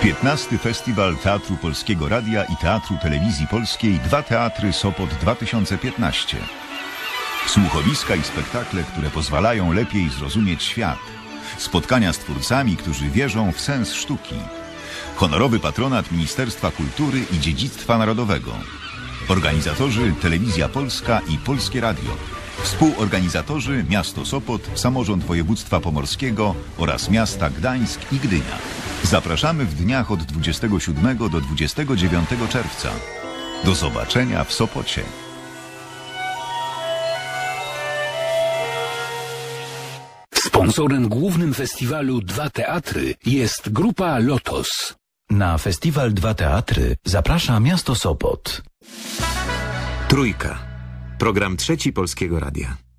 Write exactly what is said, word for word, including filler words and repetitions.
piętnasty Festiwal Teatru Polskiego Radia i Teatru Telewizji Polskiej Dwa Teatry Sopot dwa tysiące piętnaście. Słuchowiska i spektakle, które pozwalają lepiej zrozumieć świat. Spotkania z twórcami, którzy wierzą w sens sztuki. Honorowy patronat Ministerstwa Kultury i Dziedzictwa Narodowego. Organizatorzy Telewizja Polska i Polskie Radio. Współorganizatorzy Miasto Sopot, Samorząd Województwa Pomorskiego oraz miasta Gdańsk i Gdynia. Zapraszamy w dniach od dwudziestego siódmego do dwudziestego dziewiątego czerwca. Do zobaczenia w Sopocie. Sponsorem głównym festiwalu Dwa Teatry jest Grupa Lotos. Na festiwal Dwa Teatry zaprasza miasto Sopot. Trójka. Program trzeci Polskiego Radia.